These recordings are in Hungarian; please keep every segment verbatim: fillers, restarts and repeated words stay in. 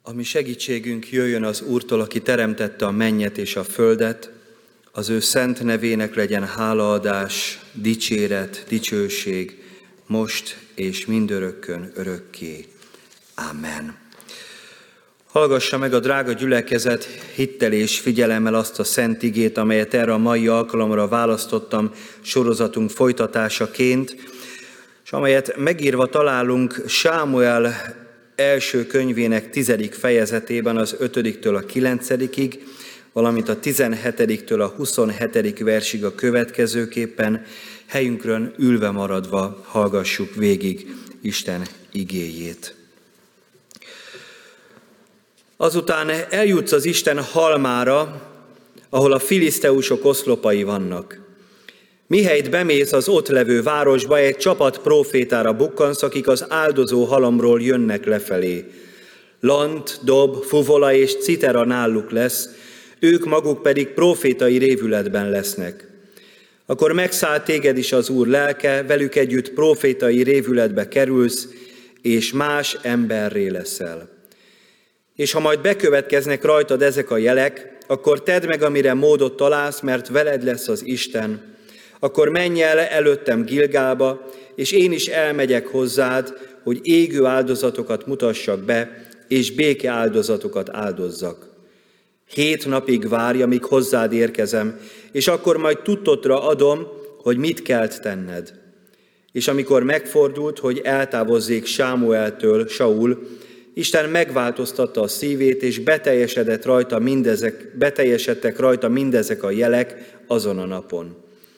A mi segítségünk jöjjön az Úrtól, aki teremtette a mennyet és a földet, az ő szent nevének legyen hálaadás, dicséret, dicsőség, most és mindörökkön örökké. Amen. Hallgassa meg a drága gyülekezet hittel és figyelemmel azt a szent igét, amelyet erre a mai alkalomra választottam sorozatunk folytatásaként, és amelyet megírva találunk Sámuel első könyvének tizedik fejezetében az ötödiktől a kilencedikig, valamint a tizenhetediktől a huszonhetedik versig a következőképpen, helyünkön ülve maradva hallgassuk végig Isten igéjét. Azután eljutsz az Isten halmára, ahol a filiszteusok oszlopai vannak. Mihelyt bemész az ott levő városba, egy csapat prófétára bukkansz, akik az áldozó halomról jönnek lefelé. Lant, dob, fuvola és citera náluk lesz, ők maguk pedig prófétai révületben lesznek. Akkor megszáll téged is az Úr lelke, velük együtt prófétai révületbe kerülsz, és más emberré leszel. És ha majd bekövetkeznek rajtad ezek a jelek, akkor tedd meg, amire módot találsz, mert veled lesz az Isten. Akkor menj el előttem Gilgálba, és én is elmegyek hozzád, hogy égő áldozatokat mutassak be, és béke áldozatokat áldozzak. Hét napig várj, amíg hozzád érkezem, és akkor majd tudtodra adom, hogy mit kell tenned. És amikor megfordult, hogy eltávozzék Sámueltől Saul, Isten megváltoztatta a szívét, és beteljesedett rajta mindezek, beteljesedtek rajta mindezek a jelek azon a napon.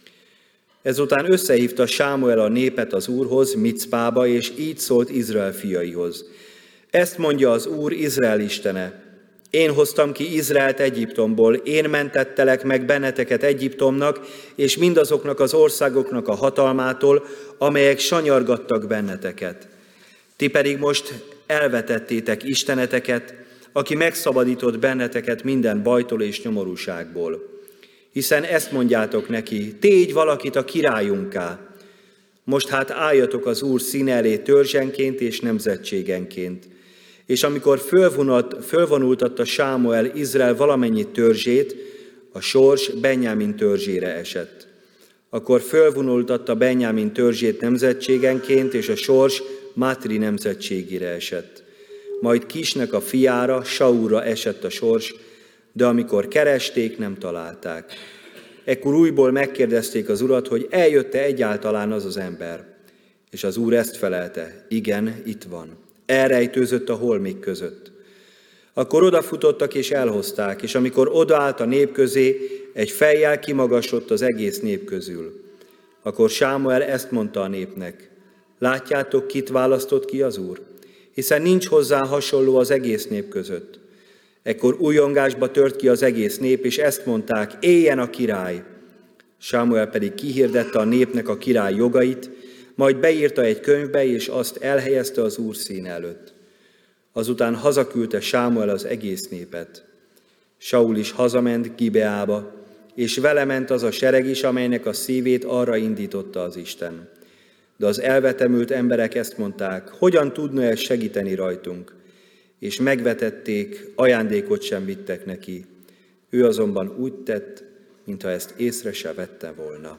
Ezután összehívta Sámuel a népet az Úrhoz, Micpába, és így szólt Izrael fiaihoz. Ezt mondja az Úr, Izrael Istene. Én hoztam ki Izraelt Egyiptomból, én mentettelek meg benneteket Egyiptomnak, és mindazoknak az országoknak a hatalmától, amelyek sanyargattak benneteket. Ti pedig most elvetettétek isteneteket, aki megszabadított benneteket minden bajtól és nyomorúságból. Hiszen ezt mondjátok neki, tégy valakit a királyunká. Most hát álljatok az Úr színe elé törzsenként és nemzetségenként. És amikor fölvonultatta Sámuel Izrael valamennyi törzsét, a sors Benjámin törzsére esett. Akkor fölvonultatta Benjámin törzsét nemzetségenként, és a sors Mátri nemzetségére esett. Majd Kisnek a fiára, Saulra esett a sors, de amikor keresték, nem találták. Ekkor újból megkérdezték az Urat, hogy eljött-e egyáltalán az az ember. És az Úr ezt felelte, igen, itt van. Elrejtőzött a holmik között. Akkor odafutottak és elhozták, és amikor odaállt a nép közé, egy fejjel kimagasott az egész nép közül. Akkor Sámuel ezt mondta a népnek, látjátok, kit választott ki az Úr? Hiszen nincs hozzá hasonló az egész nép között. Ekkor újongásba tört ki az egész nép, és ezt mondták, éljen a király! Sámuel pedig kihirdette a népnek a király jogait, majd beírta egy könyvbe, és azt elhelyezte az Úr színe előtt. Azután hazaküldte Sámuel az egész népet. Saul is hazament Gibeába, és vele ment az a sereg is, amelynek a szívét arra indította az Isten. De az elvetemült emberek ezt mondták, hogyan tudna ez segíteni rajtunk? És megvetették, ajándékot sem vittek neki. Ő azonban úgy tett, mintha ezt észre se vette volna.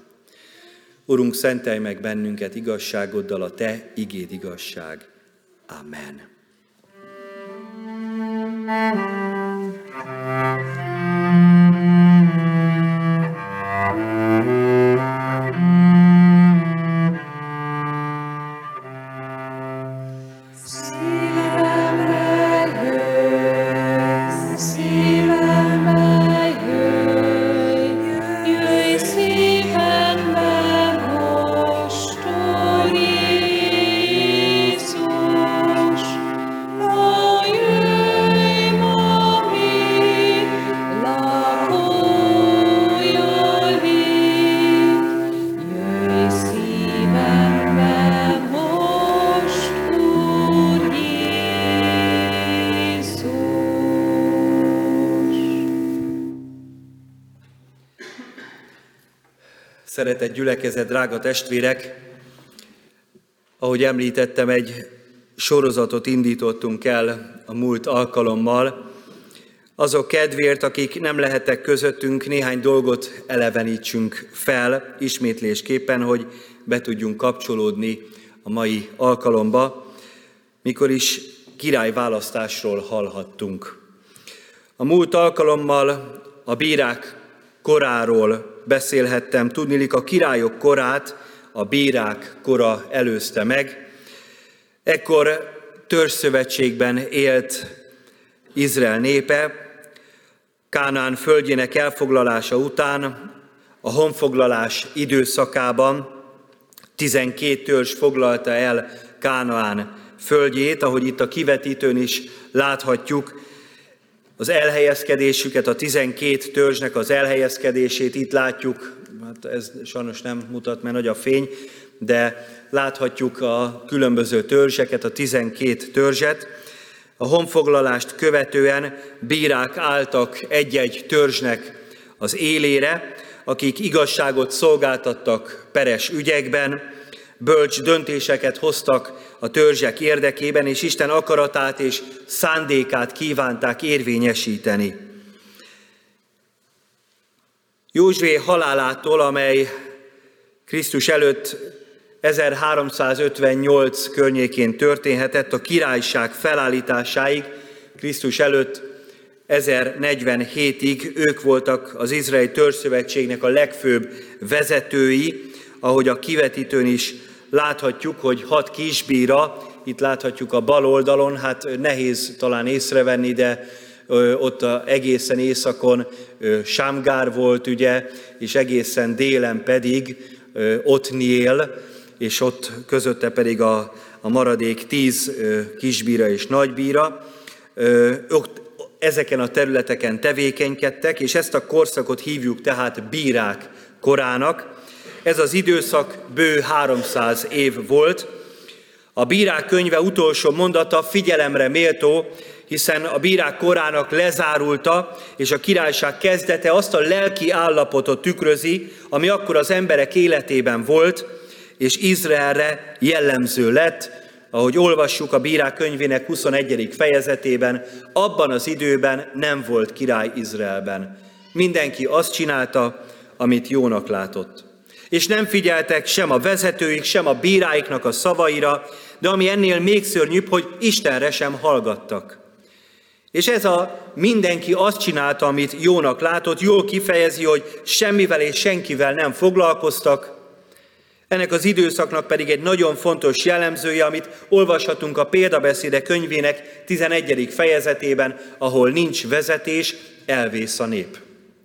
Urunk, szentelj meg bennünket igazságoddal, a Te igéd igazság. Amen. Szeretett gyülekezet, drága testvérek, ahogy említettem, egy sorozatot indítottunk el a múlt alkalommal. Azok kedvéért, akik nem lehettek közöttünk, néhány dolgot elevenítsünk fel ismétlésképpen, hogy be tudjunk kapcsolódni a mai alkalomba, mikor is királyválasztásról hallhattunk. A múlt alkalommal a bírák koráról beszélhettem, tudniillik a királyok korát a bírák kora előzte meg. Ekkor törzsszövetségben élt Izrael népe. Kánaán földjének elfoglalása után, a honfoglalás időszakában tizenkét törzs foglalta el Kánaán földjét, ahogy itt a kivetítőn is láthatjuk, az elhelyezkedésüket, a tizenkét törzsnek az elhelyezkedését itt látjuk, hát ez sajnos nem mutat, mert nagy a fény, de láthatjuk a különböző törzseket, a tizenkét törzset. A honfoglalást követően bírák álltak egy-egy törzsnek az élére, akik igazságot szolgáltattak peres ügyekben, bölcs döntéseket hoztak a törzsek érdekében, és Isten akaratát és szándékát kívánták érvényesíteni. Józsué halálától, amely Krisztus előtt ezerháromszázötvennyolc környékén történhetett, a királyság felállításáig, Krisztus előtt ezernegyvenhétig ők voltak az Izraeli Törzsszövetségnek a legfőbb vezetői, ahogy a kivetítőn is láthatjuk, hogy hat kisbíra, itt láthatjuk a bal oldalon, hát nehéz talán észrevenni, de ott a egészen északon Sámgár volt, ugye, és egészen délen pedig Otniél, és ott közötte pedig a, a maradék tíz kisbíra és nagybíra. Ott ezeken a területeken tevékenykedtek, és ezt a korszakot hívjuk tehát bírák korának. Ez az időszak bő háromszáz év volt. A bírák könyve utolsó mondata figyelemre méltó, hiszen a bírák korának lezárulta, és a királyság kezdete azt a lelki állapotot tükrözi, ami akkor az emberek életében volt, és Izraelre jellemző lett, ahogy olvassuk a bírák könyvének huszonegyedik fejezetében, abban az időben nem volt király Izraelben. Mindenki azt csinálta, amit jónak látott. És nem figyeltek sem a vezetőik, sem a bíráiknak a szavaira, de ami ennél még szörnyűbb, hogy Istenre sem hallgattak. És ez a mindenki azt csinálta, amit jónak látott, jól kifejezi, hogy semmivel és senkivel nem foglalkoztak. Ennek az időszaknak pedig egy nagyon fontos jellemzője, amit olvashatunk a Példabeszédek könyvének tizenegyedik fejezetében, ahol nincs vezetés, elvész a nép.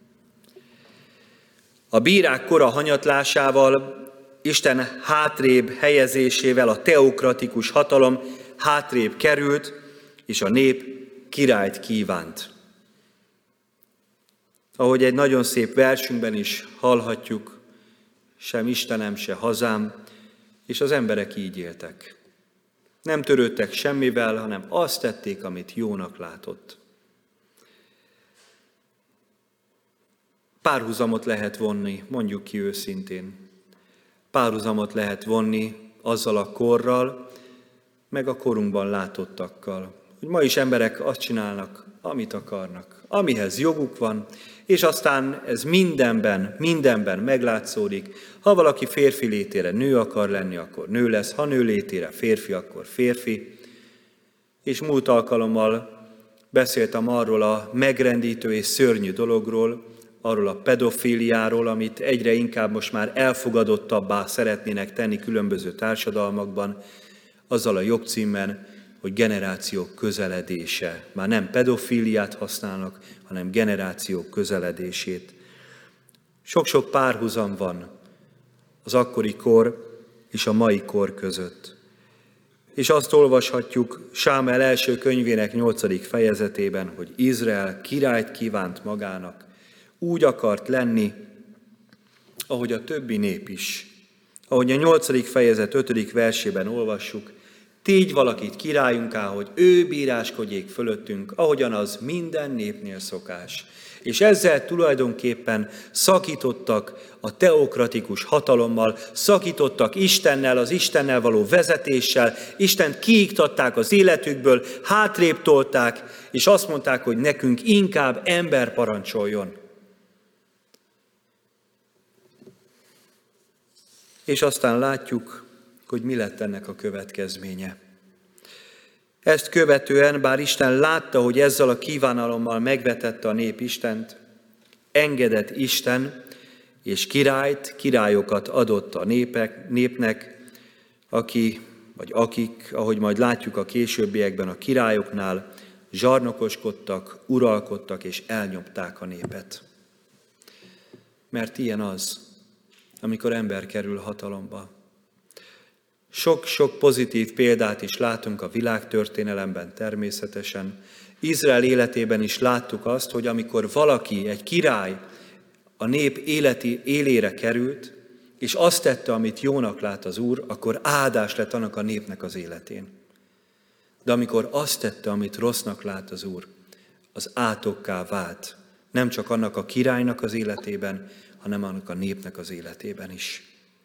A bírák kora hanyatlásával, Isten hátrébb helyezésével a teokratikus hatalom hátrébb került, és a nép királyt kívánt. Ahogy egy nagyon szép versünkben is hallhatjuk, sem Istenem, se hazám, és az emberek így éltek. Nem törődtek semmivel, hanem azt tették, amit jónak látott. Párhuzamot lehet vonni, mondjuk ki őszintén. Párhuzamot lehet vonni azzal a korral, meg a korunkban látottakkal. Hogy ma is emberek azt csinálnak, amit akarnak, amihez joguk van, és aztán ez mindenben, mindenben meglátszódik. Ha valaki férfi létére nő akar lenni, akkor nő lesz, ha nő létére férfi, akkor férfi. És múlt alkalommal beszéltem arról a megrendítő és szörnyű dologról, arról a pedofíliáról, amit egyre inkább most már elfogadottabbá szeretnének tenni különböző társadalmakban, azzal a jogcímmen, hogy generációk közeledése. Már nem pedofíliát használnak, hanem generációk közeledését. Sok-sok párhuzam van az akkori kor és a mai kor között. És azt olvashatjuk Sámuel első könyvének nyolcadik fejezetében, hogy Izrael királyt kívánt magának, úgy akart lenni, ahogy a többi nép is. Ahogy a nyolcadik fejezet ötödik versében olvassuk, tégy valakit királyunká, hogy ő bíráskodjék fölöttünk, ahogyan az minden népnél szokás. És ezzel tulajdonképpen szakítottak a teokratikus hatalommal, szakítottak Istennel, az Istennel való vezetéssel, Istent kiiktatták az életükből, hátrébb tolták, és azt mondták, hogy nekünk inkább ember parancsoljon. És aztán látjuk, hogy mi lett ennek a következménye. Ezt követően, bár Isten látta, hogy ezzel a kívánalommal megvetette a nép Istent, engedett Isten, és királyt, királyokat adott a népek, népnek, aki, vagy akik, ahogy majd látjuk a későbbiekben a királyoknál, zsarnokoskodtak, uralkodtak és elnyomták a népet. Mert ilyen az, amikor ember kerül hatalomba. Sok-sok pozitív példát is látunk a világtörténelemben természetesen. Izrael életében is láttuk azt, hogy amikor valaki, egy király a nép életi élére került, és azt tette, amit jónak lát az Úr, akkor áldás lett annak a népnek az életén. De amikor azt tette, amit rossznak lát az Úr, az átokká vált. Nem csak annak a királynak az életében, hanem annak a népnek az életében is.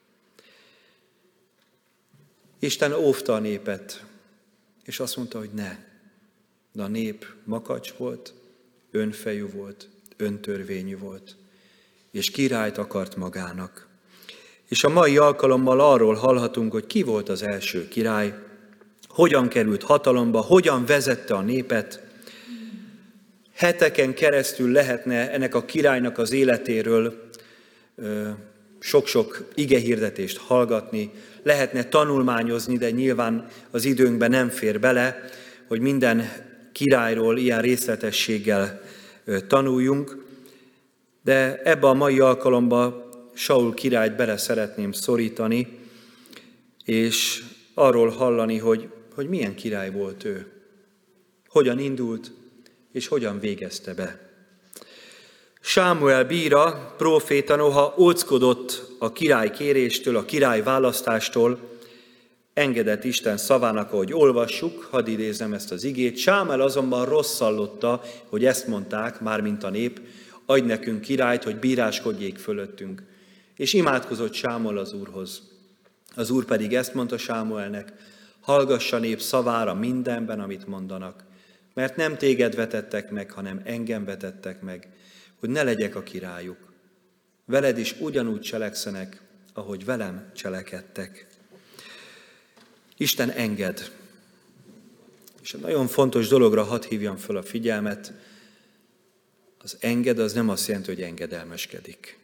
Isten óvta a népet, és azt mondta, hogy ne. De a nép makacs volt, önfejű volt, öntörvényű volt, és királyt akart magának. És a mai alkalommal arról hallhatunk, hogy ki volt az első király, hogyan került hatalomba, hogyan vezette a népet. Heteken keresztül lehetne ennek a királynak az életéről ö, sok-sok igehirdetést hallgatni, lehetne tanulmányozni, de nyilván az időnkben nem fér bele, hogy minden királyról ilyen részletességgel tanuljunk, de ebbe a mai alkalomba Saul királyt bele szeretném szorítani, és arról hallani, hogy, hogy milyen király volt ő, hogyan indult, és hogyan végezte be. Sámuel bíra, próféta, noha óckodott a király kéréstől, a király választástól, engedett Isten szavának, ahogy olvassuk, hadd idézem ezt az igét. Sámuel azonban rosszallotta, hogy ezt mondták, mármint a nép, adj nekünk királyt, hogy bíráskodjék fölöttünk. És imádkozott Sámuel az Úrhoz. Az Úr pedig ezt mondta Sámuelnek, hallgassa nép szavára mindenben, amit mondanak, mert nem téged vetettek meg, hanem engem vetettek meg, hogy ne legyek a királyuk. Veled is ugyanúgy cselekszenek, ahogy velem cselekedtek. Isten enged. És egy nagyon fontos dologra hadd hívjam föl a figyelmet. Az enged az nem azt jelenti, hogy engedelmeskedik.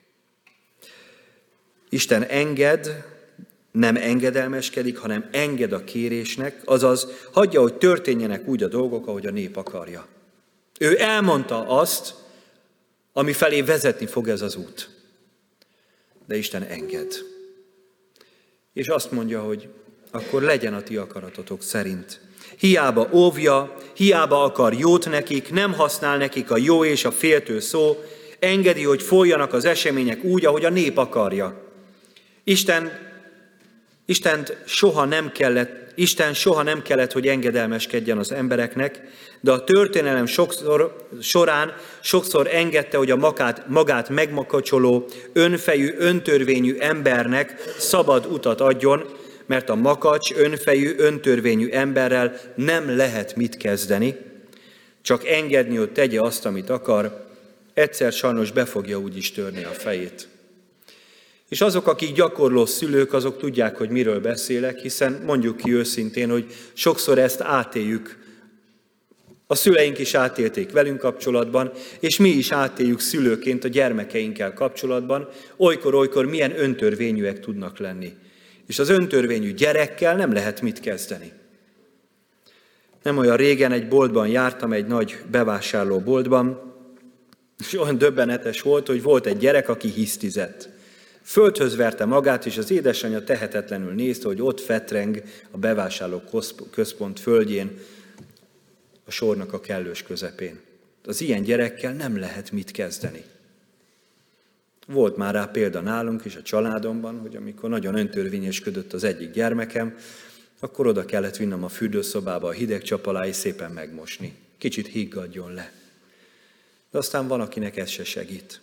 Isten enged, nem engedelmeskedik, hanem enged a kérésnek, azaz hagyja, hogy történjenek úgy a dolgok, ahogy a nép akarja. Ő elmondta azt, ami felé vezetni fog ez az út. De Isten enged. És azt mondja, hogy akkor legyen a ti akaratotok szerint. Hiába óvja, hiába akar jót nekik, nem használ nekik a jó és a féltő szó, engedi, hogy folyjanak az események úgy, ahogy a nép akarja. Isten, Istent soha nem kellett, Isten soha nem kellett, hogy engedelmeskedjen az embereknek, de a történelem sokszor, során sokszor engedte, hogy a magát, magát megmakacsoló, önfejű, öntörvényű embernek szabad utat adjon, mert a makacs, önfejű, öntörvényű emberrel nem lehet mit kezdeni, csak engedni, hogy tegye azt, amit akar, egyszer sajnos be fogja úgyis törni a fejét. És azok, akik gyakorló szülők, azok tudják, hogy miről beszélek, hiszen mondjuk ki őszintén, hogy sokszor ezt átéljük. A szüleink is átélték velünk kapcsolatban, és mi is átéljük szülőként a gyermekeinkkel kapcsolatban, olykor-olykor milyen öntörvényűek tudnak lenni. És az öntörvényű gyerekkel nem lehet mit kezdeni. Nem olyan régen egy boltban jártam, egy nagy bevásárlóboltban, és olyan döbbenetes volt, hogy volt egy gyerek, aki hisztizett. Földhöz verte magát, és az édesanyja tehetetlenül nézte, hogy ott fetreng a bevásárló központ földjén, a sornak a kellős közepén. Az ilyen gyerekkel nem lehet mit kezdeni. Volt már rá példa nálunk is a családomban, hogy amikor nagyon öntörvényesködött az egyik gyermekem, akkor oda kellett vinnem a fürdőszobába a hideg csap alá és szépen megmosni. Kicsit higgadjon le. De aztán van, akinek ez se segít.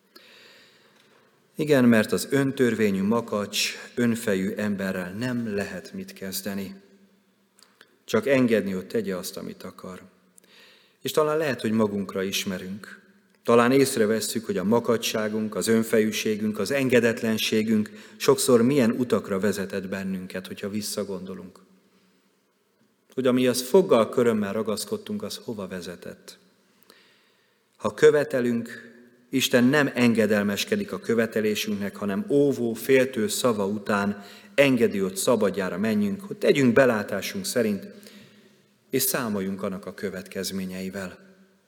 Igen, mert az öntörvényű makacs, önfejű emberrel nem lehet mit kezdeni. Csak engedni, hogy tegye azt, amit akar. És talán lehet, hogy magunkra ismerünk. Talán észrevesszük, hogy a makacságunk, az önfejűségünk, az engedetlenségünk sokszor milyen utakra vezetett bennünket, hogyha visszagondolunk. Hogy ami az foggal, körömmel ragaszkodtunk, az hova vezetett. Ha követelünk, Isten nem engedelmeskedik a követelésünknek, hanem óvó, féltő szava után engedi, hogy szabadjára menjünk, hogy tegyünk belátásunk szerint, és számoljunk annak a következményeivel.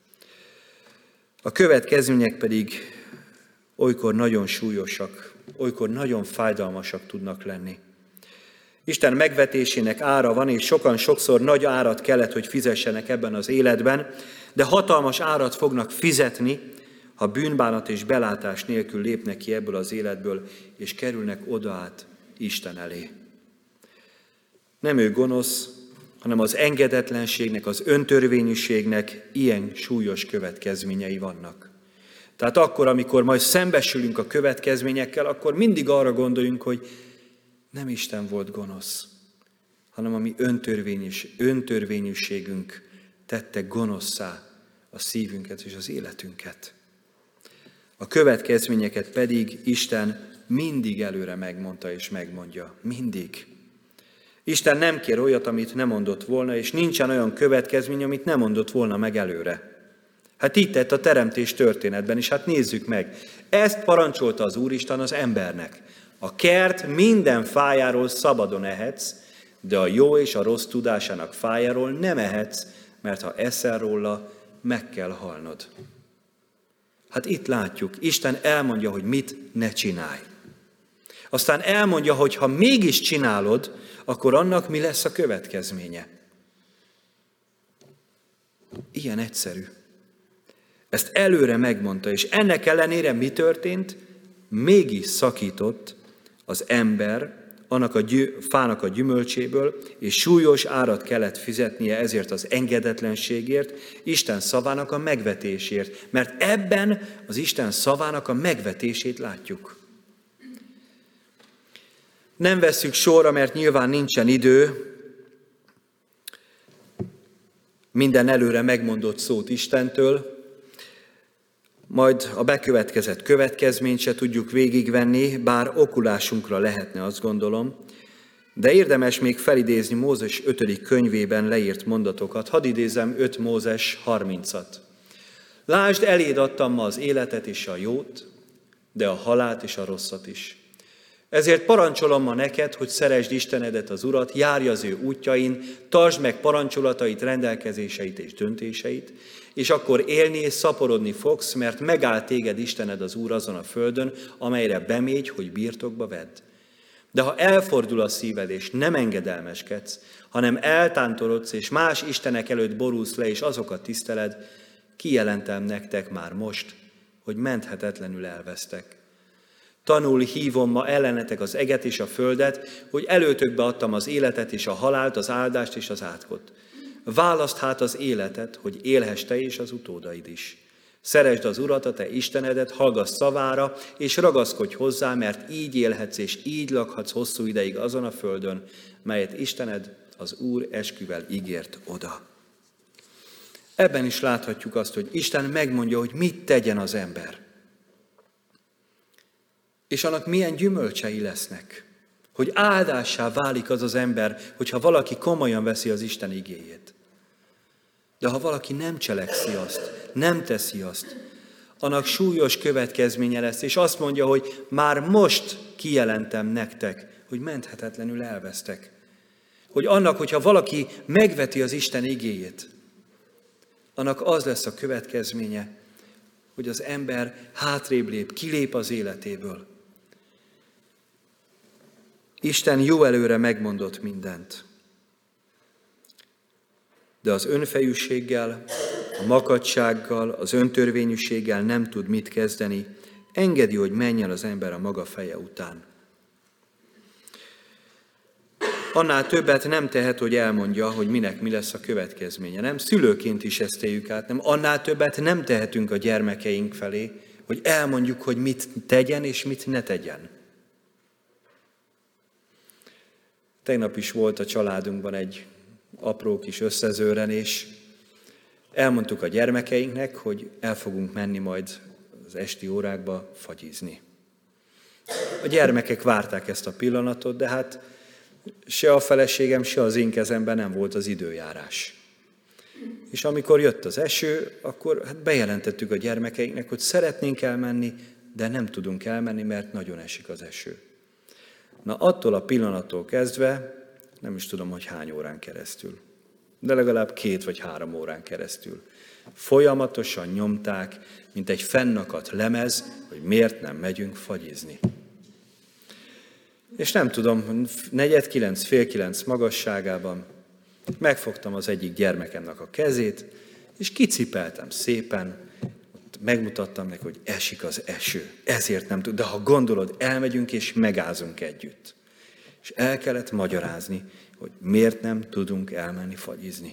A következmények pedig olykor nagyon súlyosak, olykor nagyon fájdalmasak tudnak lenni. Isten megvetésének ára van, és sokan sokszor nagy árat kellett, hogy fizessenek ebben az életben, de hatalmas árat fognak fizetni, ha bűnbánat és belátás nélkül lépnek ki ebből az életből, és kerülnek oda át Isten elé. Nem ő gonosz, hanem az engedetlenségnek, az öntörvényűségnek ilyen súlyos következményei vannak. Tehát akkor, amikor majd szembesülünk a következményekkel, akkor mindig arra gondoljunk, hogy nem Isten volt gonosz, hanem a mi öntörvényűs, öntörvényűségünk tette gonoszszá a szívünket és az életünket. A következményeket pedig Isten mindig előre megmondta és megmondja. Mindig. Isten nem kér olyat, amit nem mondott volna, és nincsen olyan következmény, amit nem mondott volna meg előre. Hát így tett a teremtés történetben, és hát nézzük meg. Ezt parancsolta az Úristen az embernek. A kert minden fájáról szabadon ehetsz, de a jó és a rossz tudásának fájáról nem ehetsz, mert ha eszel róla, meg kell halnod. Hát itt látjuk, Isten elmondja, hogy mit ne csinálj. Aztán elmondja, hogy ha mégis csinálod, akkor annak mi lesz a következménye. Ilyen egyszerű. Ezt előre megmondta, és ennek ellenére mi történt? Mégis szakított az ember annak a gyü- fának a gyümölcséből, és súlyos árat kellett fizetnie ezért az engedetlenségért, Isten szavának a megvetésért. Mert ebben az Isten szavának a megvetését látjuk. Nem vesszük sorra, mert nyilván nincsen idő minden előre megmondott szót Istentől, majd a bekövetkezett következményt se tudjuk végigvenni, bár okulásunkra lehetne, azt gondolom, de érdemes még felidézni Mózes ötödik könyvében leírt mondatokat. Hadd idézem öt Mózes harmincat. Lásd, eléd adtam ma az életet és a jót, de a halált és a rosszat is. Ezért parancsolom ma neked, hogy szeresd Istenedet, az Urat, járj az ő útjain, tartsd meg parancsolatait, rendelkezéseit és döntéseit, és akkor élni és szaporodni fogsz, mert megáll téged Istened az Úr azon a földön, amelyre bemégy, hogy birtokba vedd. De ha elfordul a szíved, és nem engedelmeskedsz, hanem eltántorodsz, és más istenek előtt borulsz le, és azokat tiszteled, kijelentem nektek már most, hogy menthetetlenül elvesztek. Tanul hívom ma ellenetek az eget és a földet, hogy előtökbe adtam az életet és a halált, az áldást és az átkot. Válaszd hát az életet, hogy élhess te és az utódaid is. Szeresd az Urat, a te Istenedet, hallgass szavára, és ragaszkodj hozzá, mert így élhetsz és így lakhatsz hosszú ideig azon a földön, melyet Istened, az Úr esküvel ígért oda. Ebben is láthatjuk azt, hogy Isten megmondja, hogy mit tegyen az ember. És annak milyen gyümölcsei lesznek. Hogy áldássá válik az az ember, hogyha valaki komolyan veszi az Isten igéjét. De ha valaki nem cselekszi azt, nem teszi azt, annak súlyos következménye lesz, és azt mondja, hogy már most kijelentem nektek, hogy menthetetlenül elvesztek. Hogy annak, hogyha valaki megveti az Isten igéjét, annak az lesz a következménye, hogy az ember hátrébb lép, kilép az életéből. Isten jó előre megmondott mindent. De az önfejűséggel, a makacsággal, az öntörvényűséggel nem tud mit kezdeni, engedi, hogy menjen az ember a maga feje után. annál többet nem tehet, hogy elmondja, hogy minek mi lesz a következménye. Nem szülőként is ezt éljük át, nem annál többet nem tehetünk a gyermekeink felé, hogy elmondjuk, hogy mit tegyen és mit ne tegyen. Tegnap is volt a családunkban egy apró kis összezőrenés. Elmondtuk a gyermekeinknek, hogy el fogunk menni majd az esti órákba fagyizni. A gyermekek várták ezt a pillanatot, de hát se a feleségem, se az én kezemben nem volt az időjárás. És amikor jött az eső, akkor hát bejelentettük a gyermekeinknek, hogy szeretnénk elmenni, de nem tudunk elmenni, mert nagyon esik az eső. Na attól a pillanattól kezdve, nem is tudom, hogy hány órán keresztül, de legalább két vagy három órán keresztül folyamatosan nyomták, mint egy fennakadt lemez, hogy miért nem megyünk fagyizni. És nem tudom, negyed kilenc, fél kilenc magasságában megfogtam az egyik gyermekemnek a kezét, és kicipeltem szépen, megmutattam neki, hogy esik az eső, ezért nem tud, de ha gondolod, elmegyünk és megázunk együtt. És el kellett magyarázni, hogy miért nem tudunk elmenni fagyizni.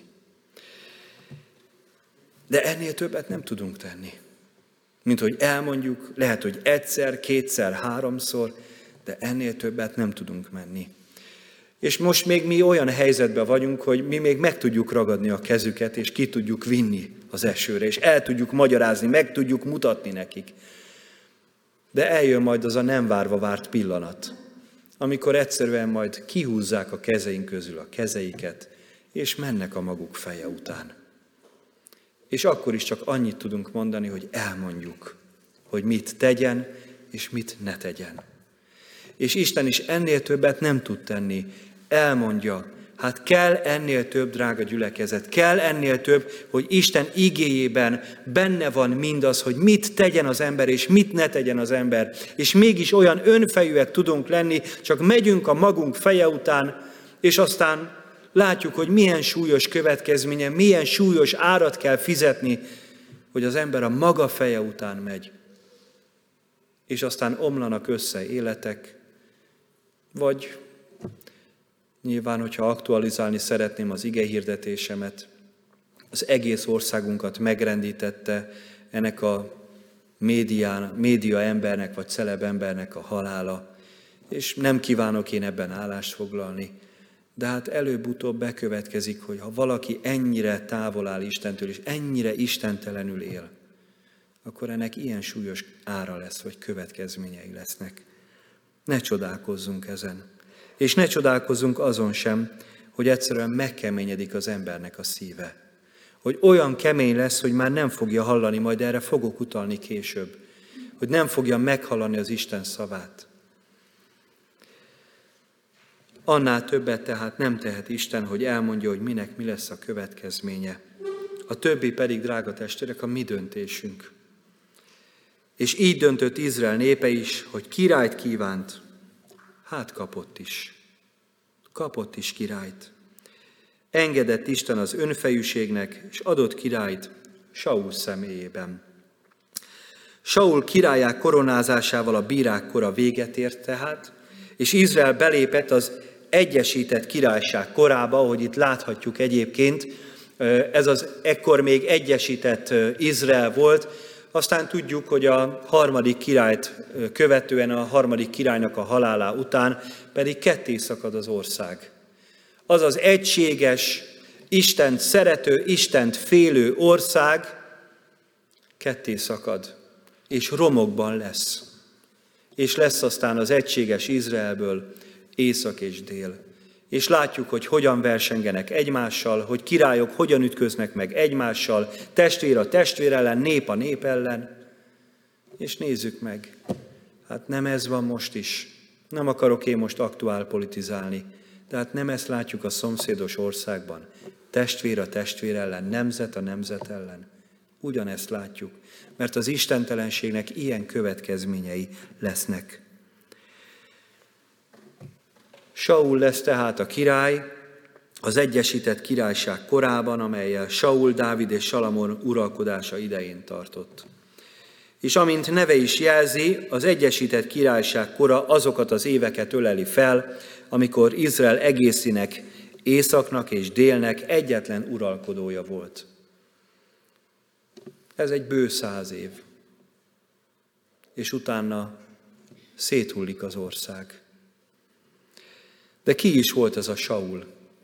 De ennél többet nem tudunk tenni. Mint hogy elmondjuk, lehet, hogy egyszer, kétszer, háromszor, de ennél többet nem tudunk menni. És most még mi olyan helyzetben vagyunk, hogy mi még meg tudjuk ragadni a kezüket, és ki tudjuk vinni az esőre, és el tudjuk magyarázni, meg tudjuk mutatni nekik. De eljön majd az a nem várva várt pillanat, amikor egyszerűen majd kihúzzák a kezeink közül a kezeiket, és mennek a maguk feje után. És akkor is csak annyit tudunk mondani, hogy elmondjuk, hogy mit tegyen, és mit ne tegyen. És Isten is ennél többet nem tud tenni. Elmondja, hát kell ennél több, drága gyülekezet, kell ennél több, hogy Isten igéjében benne van mindaz, hogy mit tegyen az ember, és mit ne tegyen az ember. És mégis olyan önfejűek tudunk lenni, csak megyünk a magunk feje után, és aztán látjuk, hogy milyen súlyos következménye, milyen súlyos árat kell fizetni, hogy az ember a maga feje után megy. És aztán omlanak össze életek, vagy nyilván, hogyha aktualizálni szeretném az igehirdetésemet, az egész országunkat megrendítette ennek a médián, média embernek vagy celeb embernek a halála, és nem kívánok én ebben állást foglalni, de hát előbb-utóbb bekövetkezik, hogy ha valaki ennyire távol áll Istentől, és ennyire istentelenül él, akkor ennek ilyen súlyos ára lesz, vagy következményei lesznek. Ne csodálkozzunk ezen. És ne csodálkozzunk azon sem, hogy egyszerűen megkeményedik az embernek a szíve. Hogy olyan kemény lesz, hogy már nem fogja hallani, majd erre fogok utalni később. Hogy nem fogja meghallani az Isten szavát. Annál többet tehát nem tehet Isten, hogy elmondja, hogy minek mi lesz a következménye. A többi pedig, drága testvérek, a mi döntésünk. És így döntött Izrael népe is, hogy királyt kívánt, hát kapott is. Kapott is királyt. Engedett Isten az önfejűségnek, és adott királyt Saul személyében. Saul királyá koronázásával a bírák kora véget ért tehát, és Izrael belépett az egyesített királyság korába, ahogy itt láthatjuk egyébként, ez az ekkor még egyesített Izrael volt. Aztán tudjuk, hogy a harmadik királyt követően, a harmadik királynak a halálá után pedig ketté szakad az ország. Az az egységes, Istent szerető, Istent félő ország ketté szakad, és romokban lesz. És lesz aztán az egységes Izraelből észak és dél. És látjuk, hogy hogyan versengenek egymással, hogy királyok hogyan ütköznek meg egymással, testvér a testvér ellen, nép a nép ellen. És nézzük meg, hát nem ez van most is. Nem akarok én most aktuál politizálni, de hát nem ezt látjuk a szomszédos országban. Testvér a testvér ellen, nemzet a nemzet ellen. Ugyanezt látjuk, mert az istentelenségnek ilyen következményei lesznek. Saul lesz tehát a király az egyesített királyság korában, amellyel Saul, Dávid és Salamon uralkodása idején tartott. és amint neve is jelzi, az Egyesített Királyság kora azokat az éveket öleli fel, amikor Izrael egészének, északnak és délnek egyetlen uralkodója volt. Ez egy bő száz év. És utána széthullik az ország. De ki is volt ez a Saul?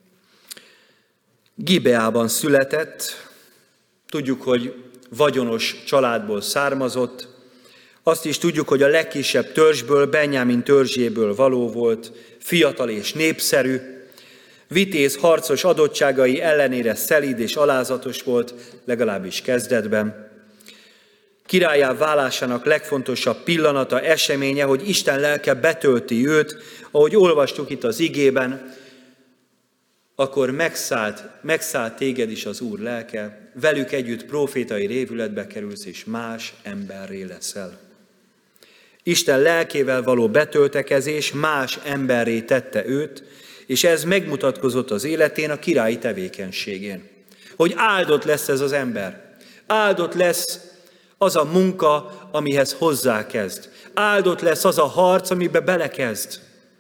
Gibeában született, tudjuk, hogy vagyonos családból származott, azt is tudjuk, hogy a legkisebb törzsből, Benjamin törzséből való volt, fiatal és népszerű, vitéz harcos adottságai ellenére szelíd és alázatos volt, legalábbis kezdetben. Királlyá válásának legfontosabb pillanata, eseménye, hogy Isten lelke betölti őt, ahogy olvastuk itt az igében, akkor megszállt, megszállt téged is az Úr lelke, velük együtt prófétai révületbe kerülsz, és más emberré leszel. Isten lelkével való betöltekezés más emberré tette őt, és ez megmutatkozott az életén, a királyi tevékenységén. Hogy áldott lesz ez az ember. Áldott lesz az a munka, amihez hozzákezd. Áldott lesz az a harc, amibe belekezd.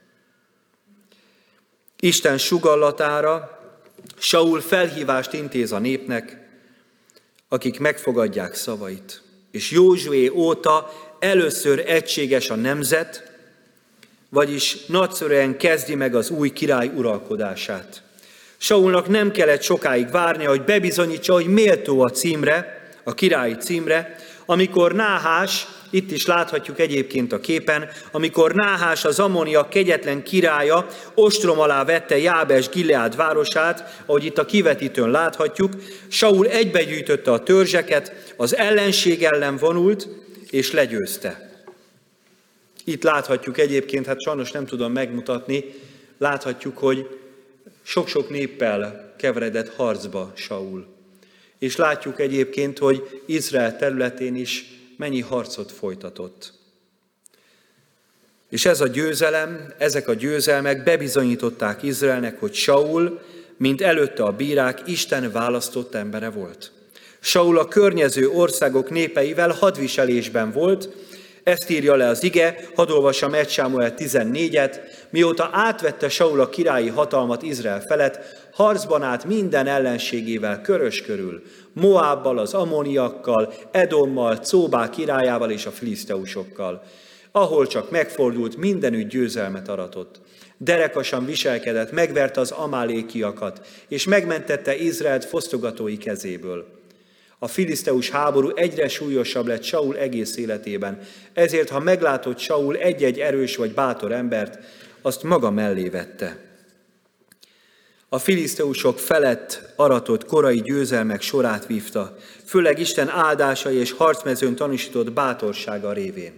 Isten sugallatára Saul felhívást intéz a népnek, akik megfogadják szavait. És Józsué óta először egységes a nemzet, vagyis nagyszerűen kezdi meg az új király uralkodását. Saulnak nem kellett sokáig várnia, hogy bebizonyítsa, hogy méltó a címre, a királyi címre, amikor Náhás, itt is láthatjuk egyébként a képen, amikor Náhás az ammoniak kegyetlen királya ostrom alá vette Jábes Gileád városát, ahogy itt a kivetítőn láthatjuk, Saul egybegyűjtötte a törzseket, az ellenség ellen vonult, és legyőzte. Itt láthatjuk egyébként, hát sajnos nem tudom megmutatni, láthatjuk, hogy sok-sok néppel keveredett harcba Saul. És látjuk egyébként, hogy Izrael területén is mennyi harcot folytatott. És ez a győzelem, ezek a győzelmek bebizonyították Izraelnek, hogy Saul, mint előtte a bírák, Isten választott embere volt. Saul a környező országok népeivel hadviselésben volt, ezt írja le az ige, hadd olvassam első Sámuel tizennégyet, mióta átvette Saul a királyi hatalmat Izrael felett, harcban állt minden ellenségével körös körül, Moábbal, az ammoniakkal, Edommal, Cóbá királyával és a filiszteusokkal. Ahol csak megfordult, mindenütt győzelmet aratott. Derekasan viselkedett, megverte az amálékiakat, és megmentette Izraelt fosztogatói kezéből. A filiszteus háború egyre súlyosabb lett Saul egész életében, ezért ha meglátott Saul egy-egy erős vagy bátor embert, azt maga mellé vette. A filiszteusok felett aratott korai győzelmek sorát vívta, főleg Isten áldásai és harcmezőn tanúsított bátorsága révén.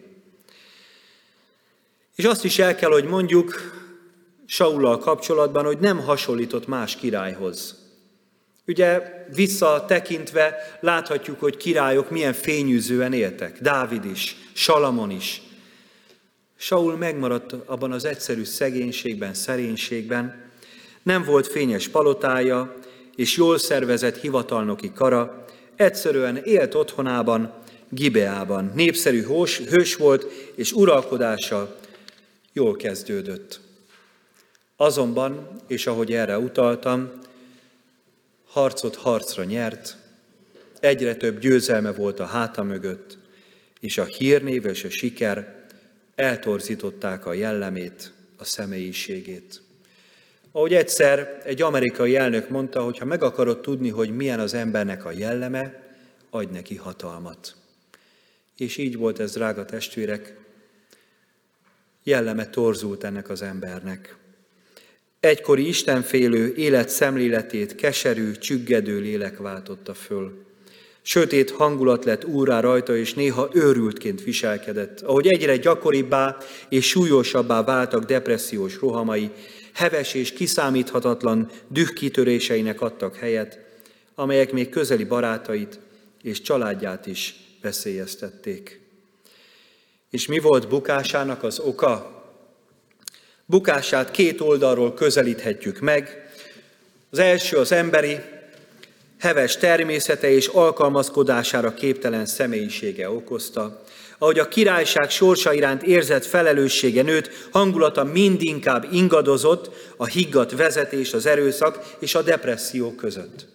És azt is el kell, hogy mondjuk Saullal kapcsolatban, hogy nem hasonlított más királyhoz. Ugye visszatekintve láthatjuk, hogy királyok milyen fényűzően éltek. Dávid is, Salamon is. Saul megmaradt abban az egyszerű szegénységben, szerénységben. Nem volt fényes palotája és jól szervezett hivatalnoki kara. Egyszerűen élt otthonában, Gibeában. Népszerű hős, hős volt, és uralkodása jól kezdődött. Azonban, és ahogy erre utaltam, harcot harcra nyert, egyre több győzelme volt a háta mögött, és a hírnév és a siker eltorzították a jellemét, a személyiségét. Ahogy egyszer egy amerikai elnök mondta, hogy ha meg akarod tudni, hogy milyen az embernek a jelleme, adj neki hatalmat. És így volt ez, drága testvérek, jelleme torzult ennek az embernek. Egykori istenfélő élet szemléletét keserű, csüggedő lélek váltotta föl. Sötét hangulat lett úrrá rajta, és néha őrültként viselkedett. Ahogy egyre gyakoribbá és súlyosabbá váltak depressziós rohamai, heves és kiszámíthatatlan dühkitöréseinek adtak helyet, amelyek még közeli barátait és családját is veszélyeztették. És mi volt bukásának az oka? Bukását két oldalról közelíthetjük meg. Az első az emberi, heves természete és alkalmazkodására képtelen személyisége okozta. Ahogy a királyság sorsa iránt érzett felelőssége nőtt, hangulata mindinkább ingadozott a higgadt vezetés, az erőszak és a depresszió között.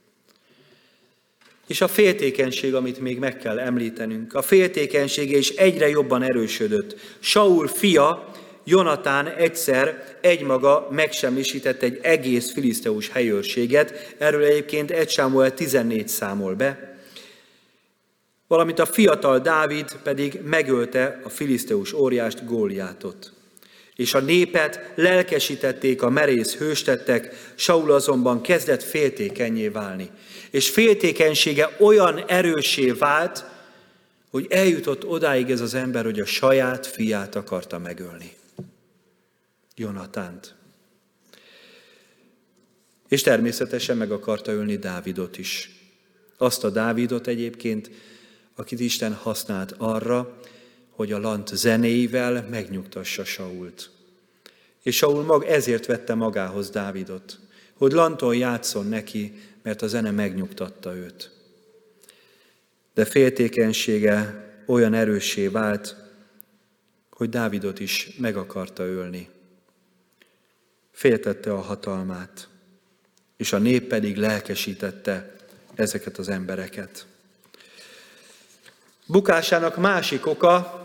És a féltékenység, amit még meg kell említenünk, a féltékenysége is egyre jobban erősödött. Saul fia, Jonatán egyszer egymaga megsemmisített egy egész filiszteus helyőrséget, erről egyébként egy Sámuel tizennégy számol be, valamint a fiatal Dávid pedig megölte a filiszteus óriást, Góliátot. És a népet lelkesítették a merész hőstettek, Saul azonban kezdett féltékennyé válni. És féltékenysége olyan erőssé vált, hogy eljutott odáig ez az ember, hogy a saját fiát akarta megölni. Jonatánt. És természetesen meg akarta ölni Dávidot is. Azt a Dávidot egyébként, akit Isten használt arra, hogy a lant zenéivel megnyugtassa Sault. És Saul mag ezért vette magához Dávidot, hogy lanton játszon neki, mert a zene megnyugtatta őt. De féltékenysége olyan erőssé vált, hogy Dávidot is meg akarta ölni. Féltette a hatalmát, és a nép pedig lelkesítette ezeket az embereket. Bukásának másik oka,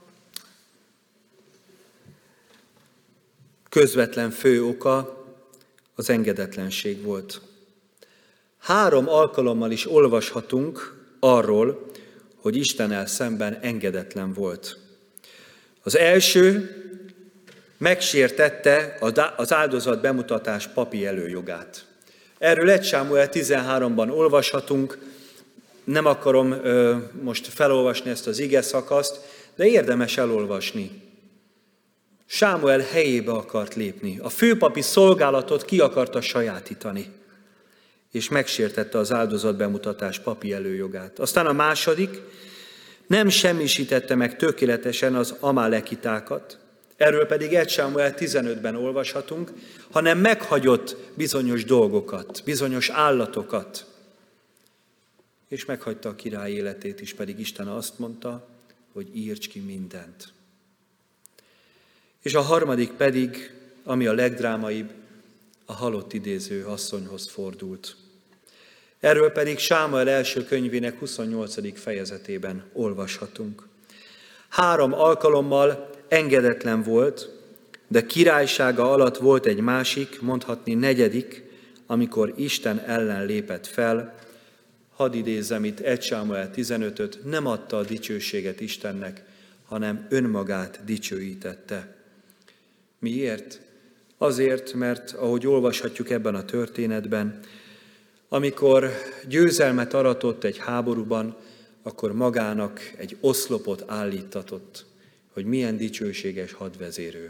közvetlen fő oka az engedetlenség volt. Három alkalommal is olvashatunk arról, hogy Istennel szemben engedetlen volt. Az első, megsértette az áldozat bemutatás papi előjogát. Erről egy Sámuel tizenháromban olvashatunk, nem akarom ö, most felolvasni ezt az ige szakaszt, de érdemes elolvasni. Sámuel helyébe akart lépni, a főpapi szolgálatot ki akarta sajátítani, és megsértette az áldozatbemutatás papi előjogát. Aztán a második, nem semmisítette meg tökéletesen az amálekitákat, erről pedig egy Sámuel tizenötben olvashatunk, hanem meghagyott bizonyos dolgokat, bizonyos állatokat, és meghagyta a király életét is, pedig Isten azt mondta, hogy írts ki mindent. És a harmadik pedig, ami a legdrámaibb, a halott idéző asszonyhoz fordult. Erről pedig Sámuel első könyvének huszonnyolcadik fejezetében olvashatunk. Három alkalommal engedetlen volt, de királysága alatt volt egy másik, mondhatni negyedik, amikor Isten ellen lépett fel. Hadd idézzem itt egy Sámuel tizenötöt, nem adta a dicsőséget Istennek, hanem önmagát dicsőítette. Miért? Azért, mert ahogy olvashatjuk ebben a történetben, amikor győzelmet aratott egy háborúban, akkor magának egy oszlopot állítatott, hogy milyen dicsőséges hadvezérő.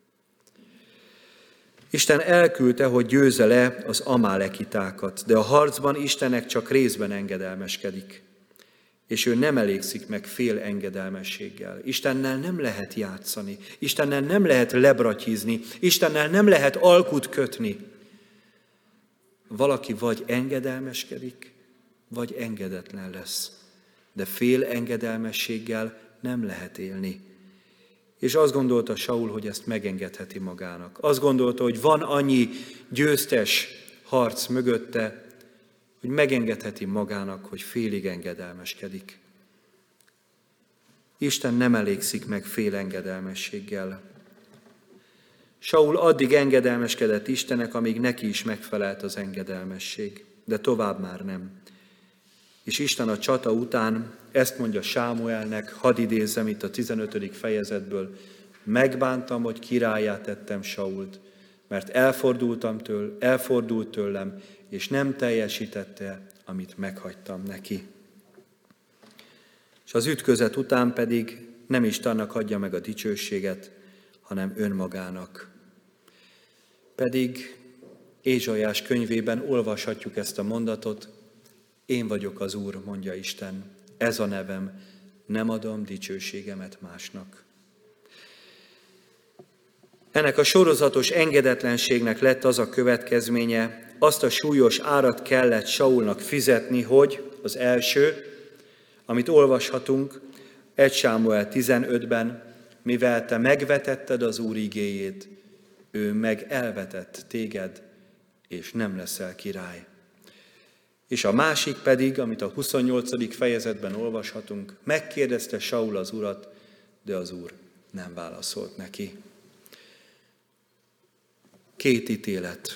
Isten elküldte, hogy győzze le az amálekitákat, de a harcban Istennek csak részben engedelmeskedik, és ő nem elégszik meg fél engedelmességgel. Istennel nem lehet játszani, Istennel nem lehet lebratyizni, Istennel nem lehet alkut kötni. Valaki vagy engedelmeskedik, vagy engedetlen lesz, de fél engedelmességgel nem lehet élni. És azt gondolta Saul, hogy ezt megengedheti magának. Azt gondolta, hogy van annyi győztes harc mögötte, hogy megengedheti magának, hogy félig engedelmeskedik. Isten nem elégszik meg fél engedelmességgel. Saul addig engedelmeskedett Istennek, amíg neki is megfelelt az engedelmesség, de tovább már nem. És Isten a csata után ezt mondja Sámuelnek, hadd idézzem itt a tizenötödik fejezetből, megbántam, hogy királlyá tettem Sault, mert elfordultam től, elfordult tőlem, és nem teljesítette, amit meghagytam neki. És az ütközet után pedig nem Istennek adja meg a dicsőséget, hanem önmagának. Pedig Ézsaiás könyvében olvashatjuk ezt a mondatot, én vagyok az Úr, mondja Isten, ez a nevem, nem adom dicsőségemet másnak. Ennek a sorozatos engedetlenségnek lett az a következménye, azt a súlyos árat kellett Saulnak fizetni, hogy az első, amit olvashatunk első Sámuel tizenötben, mivel te megvetetted az Úr igéjét, ő meg elvetett téged, és nem leszel király. És a másik pedig, amit a huszonnyolcadik fejezetben olvashatunk, megkérdezte Saul az Urat, de az Úr nem válaszolt neki. Két ítélet.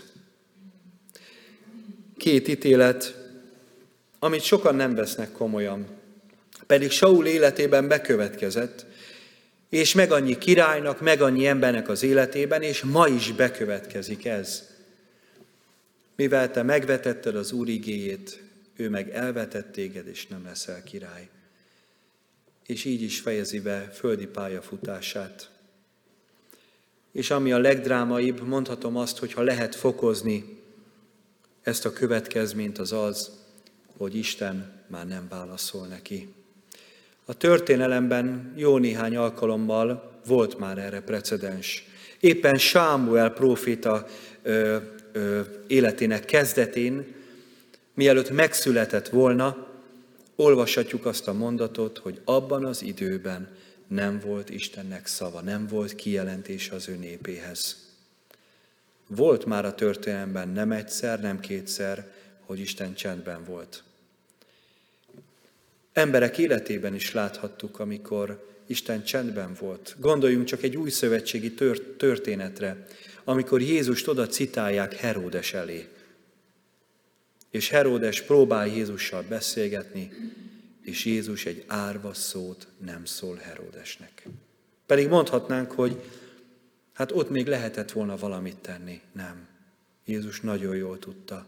Két ítélet, amit sokan nem vesznek komolyan, pedig Saul életében bekövetkezett, és meg annyi királynak, meg annyi embernek az életében, és ma is bekövetkezik ez. Mivel te megvetetted az Úr igéjét, ő meg elvetett téged, és nem leszel király. És így is fejezi be földi pályafutását. És ami a legdrámaibb, mondhatom azt, hogy ha lehet fokozni ezt a következményt, az az, hogy Isten már nem válaszol neki. A történelemben jó néhány alkalommal volt már erre precedens. Éppen Sámuel próféta ö, ö, életének kezdetén, mielőtt megszületett volna, olvashatjuk azt a mondatot, hogy abban az időben nem volt Istennek szava, nem volt kijelentés az ő népéhez. Volt már a történelemben nem egyszer, nem kétszer, hogy Isten csendben volt. Emberek életében is láthattuk, amikor Isten csendben volt. Gondoljunk csak egy új szövetségi történetre, amikor Jézust oda citálják Heródes elé. És Heródes próbál Jézussal beszélgetni, és Jézus egy árva szót nem szól Heródesnek. Pedig mondhatnánk, hogy hát ott még lehetett volna valamit tenni. Nem. Jézus nagyon jól tudta.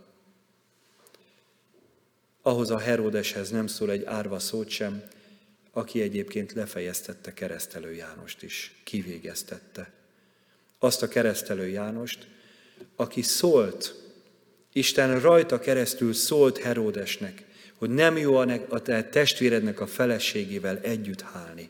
Ahhoz a Heródeshez nem szól egy árva szót sem, aki egyébként lefejeztette Keresztelő Jánost is, kivégeztette. Azt a Keresztelő Jánost, aki szólt, Isten rajta keresztül szólt Heródesnek, hogy nem jó a te testvérednek a feleségével együtt hálni.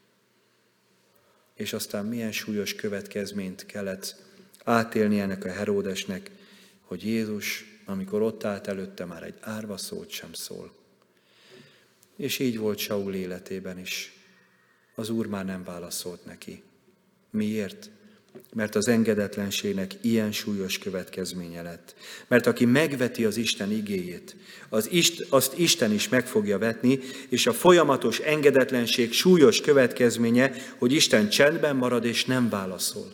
És aztán milyen súlyos következményt kellett átélni ennek a Heródesnek, hogy Jézus, amikor ott állt előtte, már egy árva szót sem szól. És így volt Saul életében is. Az Úr már nem válaszolt neki. Miért? Mert az engedetlenségnek ilyen súlyos következménye lett. Mert aki megveti az Isten igéjét, az Ist, azt Isten is meg fogja vetni, és a folyamatos engedetlenség súlyos következménye, hogy Isten csendben marad és nem válaszol.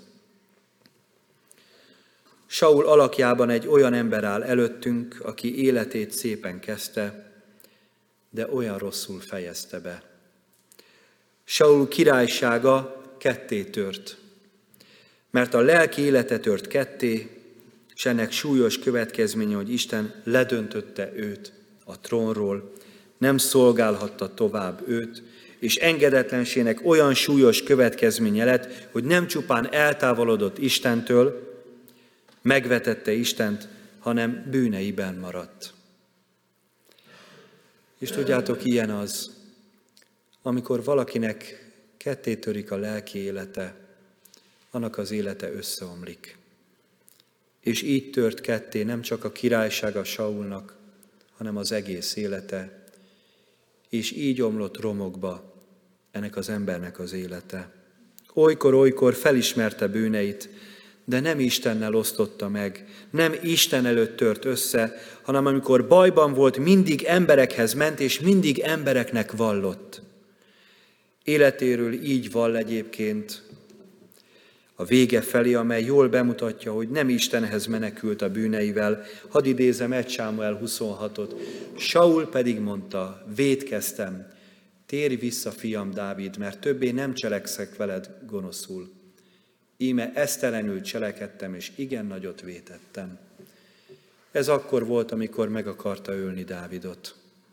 Saul alakjában egy olyan ember áll előttünk, aki életét szépen kezdte, de olyan rosszul fejezte be. Saul királysága ketté tört, mert a lelki élete tört ketté, és ennek súlyos következménye, hogy Isten ledöntötte őt a trónról, nem szolgálhatta tovább őt, és engedetlenségnek olyan súlyos következménye lett, hogy nem csupán eltávolodott Istentől, megvetette Istent, hanem bűneiben maradt. És tudjátok, ilyen az, amikor valakinek ketté törik a lelki élete, annak az élete összeomlik. És így tört ketté nem csak a királysága Saulnak, hanem az egész élete, és így omlott romokba ennek az embernek az élete. Olykor-olykor felismerte bűneit, de nem Istennel osztotta meg, nem Isten előtt tört össze, hanem amikor bajban volt, mindig emberekhez ment, és mindig embereknek vallott. Életéről így vall egyébként a vége felé, amely jól bemutatja, hogy nem Istenhez menekült a bűneivel. Hadd idézem első Sámuel huszonhatot. Saul pedig mondta, vétkeztem, térj vissza, fiam Dávid, mert többé nem cselekszek veled gonoszul. Íme esztelenül cselekedtem, és igen nagyot vétettem. Ez akkor volt, amikor meg akarta ölni Dávidot.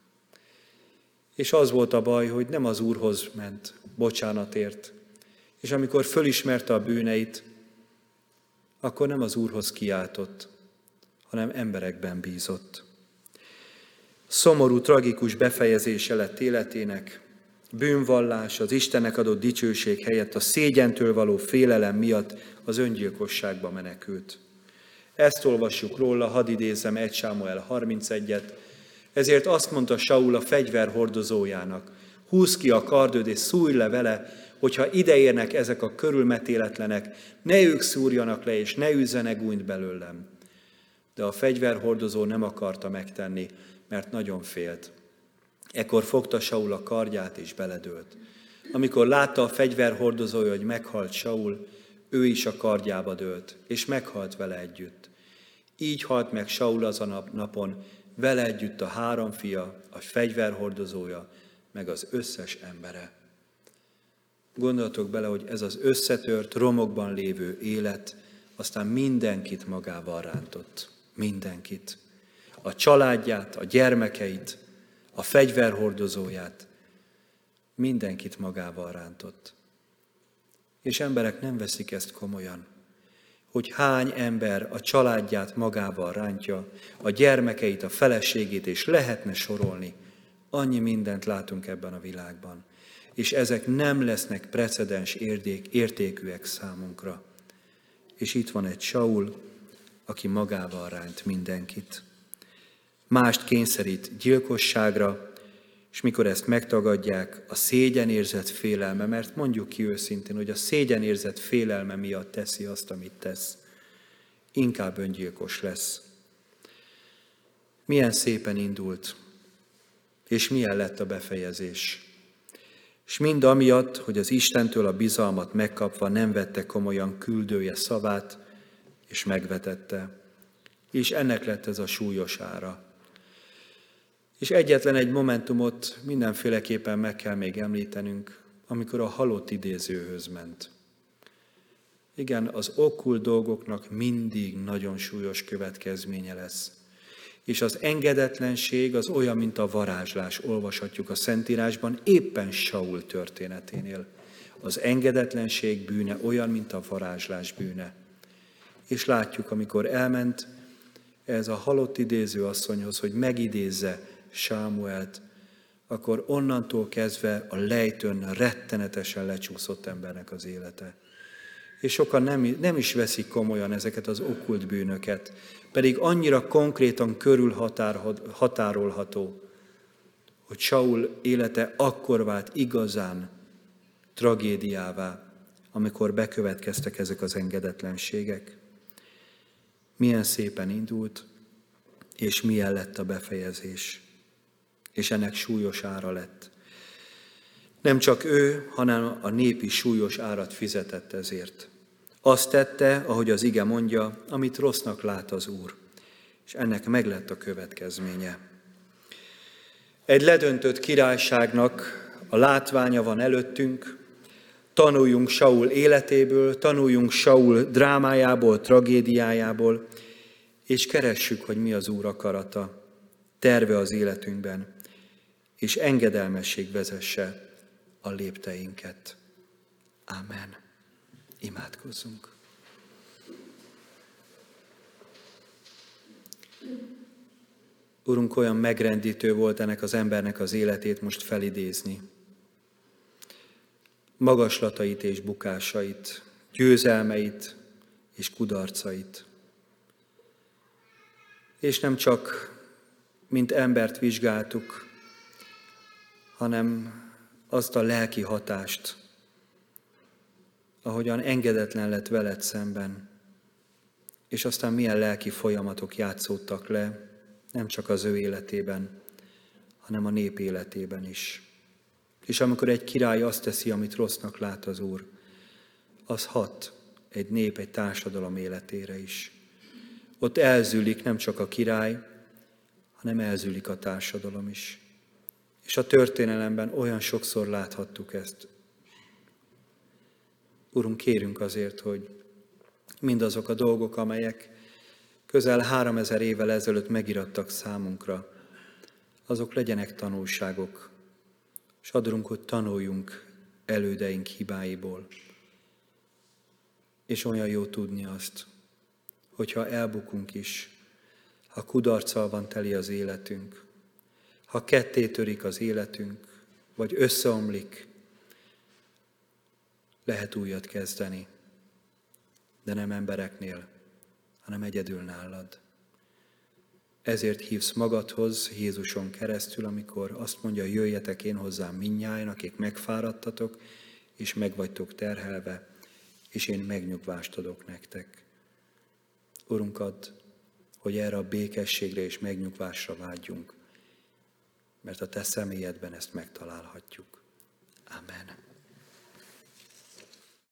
És az volt a baj, hogy nem az Úrhoz ment bocsánatért, és amikor fölismerte a bűneit, akkor nem az Úrhoz kiáltott, hanem emberekben bízott. Szomorú, tragikus befejezése lett életének, bűnvallás, az Istennek adott dicsőség helyett a szégyentől való félelem miatt az öngyilkosságba menekült. Ezt olvassuk róla, hadd idézzem egy Sámuel harmincegyet. Ezért azt mondta Saul a fegyverhordozójának, húzd ki a kardod és szúrj le vele, hogyha ideérnek ezek a körülmetéletlenek, ne ők szúrjanak le, és ne üzzenek gúnyt belőlem. De a fegyverhordozó nem akarta megtenni, mert nagyon félt. Ekkor fogta Saul a kardját, és beledőlt. Amikor látta a fegyverhordozója, hogy meghalt Saul, ő is a kardjába dőlt, és meghalt vele együtt. Így halt meg Saul azon a napon, vele együtt a három fia, a fegyverhordozója, meg az összes embere. Gondoltok bele, hogy ez az összetört, romokban lévő élet aztán mindenkit magával rántott. Mindenkit. A családját, a gyermekeit, a fegyverhordozóját, mindenkit magával rántott. És emberek nem veszik ezt komolyan, hogy hány ember a családját magával rántja, a gyermekeit, a feleségét, és lehetne sorolni. Annyi mindent látunk ebben a világban. És ezek nem lesznek precedens értékűek számunkra. És itt van egy Saul, aki magával ránt mindenkit. Mást kényszerít gyilkosságra, és mikor ezt megtagadják, a szégyenérzet félelme, mert mondjuk ki őszintén, hogy a szégyenérzet félelme miatt teszi azt, amit tesz, inkább öngyilkos lesz. Milyen szépen indult, és milyen lett a befejezés. És mind amiatt, hogy az Istentől a bizalmat megkapva nem vette komolyan küldője szavát, és megvetette. És ennek lett ez a súlyos ára. És egyetlen egy momentumot mindenféleképpen meg kell még említenünk, amikor a halott idézőhöz ment. Igen, az okkult dolgoknak mindig nagyon súlyos következménye lesz. És az engedetlenség az olyan, mint a varázslás, olvashatjuk a Szentírásban, éppen Saul történeténél. Az engedetlenség bűne olyan, mint a varázslás bűne. És látjuk, amikor elment ez a halott idéző asszonyhoz, hogy megidézze Sámuelt, akkor onnantól kezdve a lejtőn rettenetesen lecsúszott embernek az élete. És sokan nem, nem is veszik komolyan ezeket az okkult bűnöket, pedig annyira konkrétan körülhatárolható, hogy Saul élete akkor vált igazán tragédiává, amikor bekövetkeztek ezek az engedetlenségek. Milyen szépen indult, és milyen lett a befejezés. És ennek súlyos ára lett. Nem csak ő, hanem a nép is súlyos árat fizetett ezért. Azt tette, ahogy az ige mondja, amit rossznak lát az Úr. És ennek meg lett a következménye. Egy ledöntött királyságnak a látványa van előttünk, tanuljunk Saul életéből, tanuljunk Saul drámájából, tragédiájából, és keressük, hogy mi az Úr akarata, terve az életünkben, és engedelmesség vezesse a lépteinket. Ámen. Imádkozzunk. Urunk, olyan megrendítő volt ennek az embernek az életét most felidézni. Magaslatait és bukásait, győzelmeit és kudarcait. És nem csak mint embert vizsgáltuk, hanem azt a lelki hatást, ahogyan engedetlen lett veled szemben, és aztán milyen lelki folyamatok játszódtak le, nem csak az ő életében, hanem a nép életében is. És amikor egy király azt teszi, amit rossznak lát az Úr, az hat egy nép, egy társadalom életére is. Ott elzűlik nem csak a király, hanem elzűlik a társadalom is. És a történelemben olyan sokszor láthattuk ezt. Urunk, kérünk azért, hogy mindazok a dolgok, amelyek közel háromezer évvel ezelőtt megirattak számunkra, azok legyenek tanulságok, és adunk, hogy tanuljunk elődeink hibáiból. És olyan jó tudni azt, hogyha elbukunk is, ha kudarccal van teli az életünk, ha ketté törik az életünk, vagy összeomlik, lehet újat kezdeni, de nem embereknél, hanem egyedül nálad. Ezért hívsz magadhoz Jézuson keresztül, amikor azt mondja, jöjjetek én hozzám mindnyájan, akik megfáradtatok, és meg vagytok terhelve, és én megnyugvást adok nektek. Urunk, add, hogy erre a békességre és megnyugvásra vágyjunk, mert a Te személyedben ezt megtalálhatjuk. Amen.